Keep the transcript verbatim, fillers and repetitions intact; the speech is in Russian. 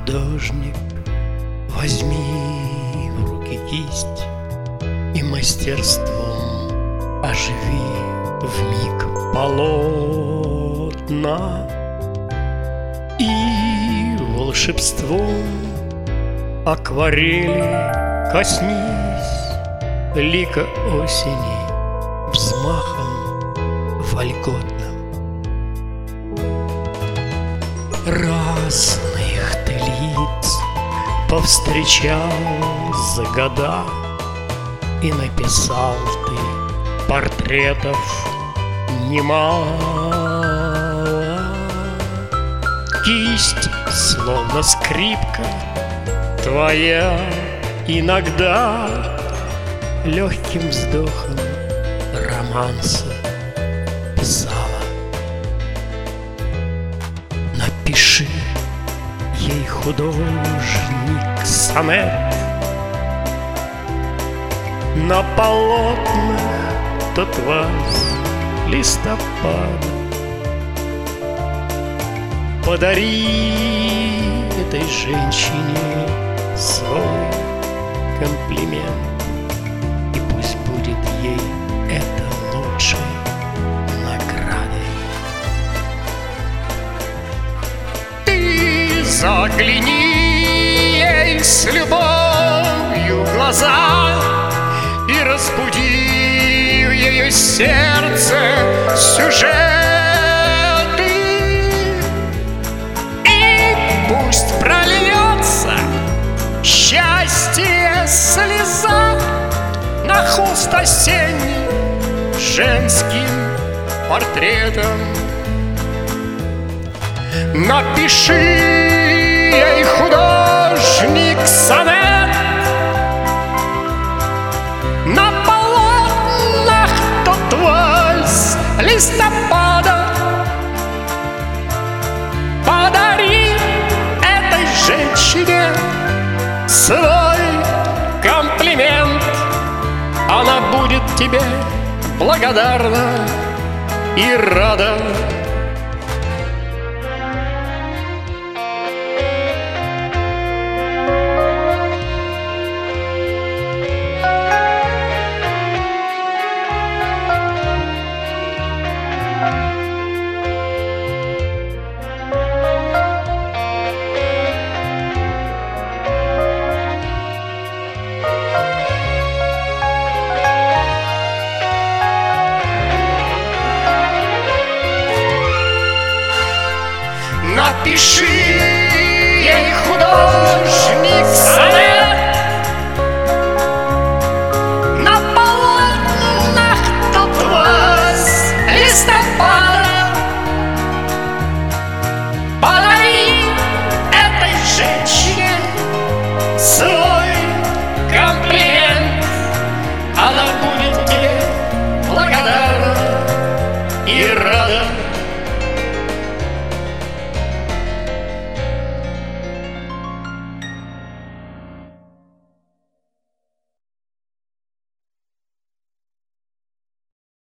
художник, возьми в руки кисть и мастерством оживи вмиг полотна, и волшебством акварели коснись лика осени взмахом вольготным. Разных ты лиц повстречал за года, и написал ты портретов немало. Кисть, словно скрипка, твоя иногда легким вздохом романса писала. Напиши ей, художник, сонет на полотнах тот вас листопада. Подари этой женщине свой комплимент, и пусть будет ей это лучшей наградой. Ты загляни ей с любовью в глаза и разбуди в ее сердце сюжеты, и пусть прольется счастье слеза на холст осенний женским портретом. Напиши ей, художник, сонет на полотнах тот вальс листопада. Подари этой женщине свой комплимент, она будет тебе благодарна и рада. Напиши ей, художник, сонет на полотнах тот вальс листопада. Подари этой женщине свой комплимент, она будет тебе благодарна и рада.